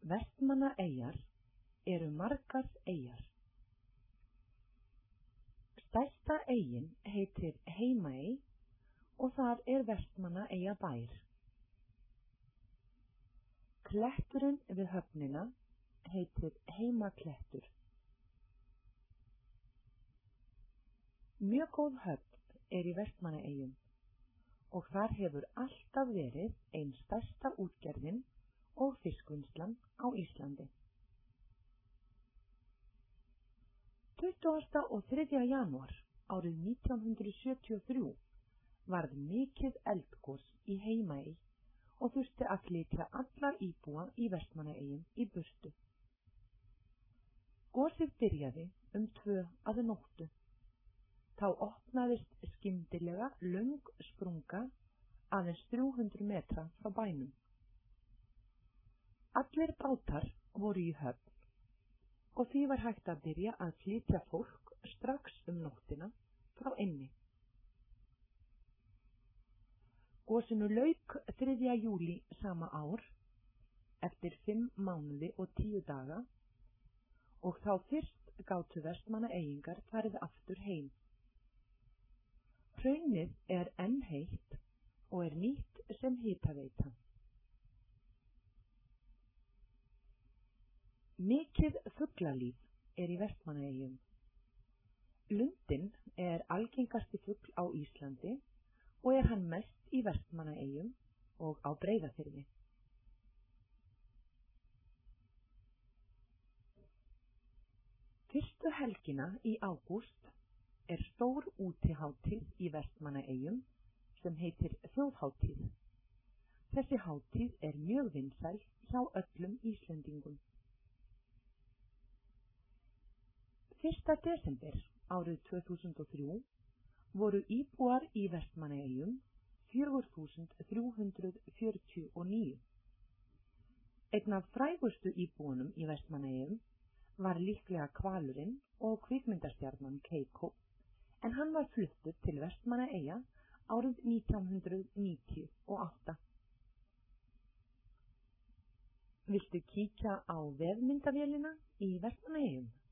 Vestmannaeyjar eru margar eyjar. Stærsta eyjin heitir Heimaey og þar Vestmannaeyjabær. Kletturinn við höfnina heitir Heimaklettur. Mjög góð höfn í Vestmannaeyjum og þar hefur alltaf verið ein stærsta útgerðin og fiskvinnslan á Íslandi. 23. janúar árið 1973 varð mikið eldgos í Heimaey og þurfti að flytja alla íbúa í Vestmannaeyjum í burtu. Gosið byrjaði 2 að nóttu. Þá opnaðist skyndilega löng sprunga aðeins 300 metra frá bænum. Allir bátar voru í höfn og því var hægt að byrja að flytja fólk strax nóttina frá eynni. Gosinu lauk 3. júlí sama ár, eftir 5 mánuði og 10 daga, og þá fyrst gátu Vestmannaeyingar farið aftur heim. Hraunið enn heitt og nýtt sem hitaveita. Mikið fuglalíf í Vestmannaeyjum. Lundinn algengasti fugl á Íslandi og hann mest í Vestmannaeyjum og á Breiðafirði. Fyrstu helgina í ágúst stór útihátíð í Vestmannaeyjum sem heitir Þjóðhátíð. Þessi hátíð mjög vinsæl hjá öllum Íslendingum. 1. desember árið 2003 voru íbúar í Vestmannaeyjum 4.349. Einn af frægustu íbúunum í Vestmannaeyjum var líklega hvalurinn og kvikmyndastjarnan Keikó, en hann var fluttur til Vestmannaeyja árið 1998. Viltu kíkja á vefmyndavélina í Vestmannaeyjum?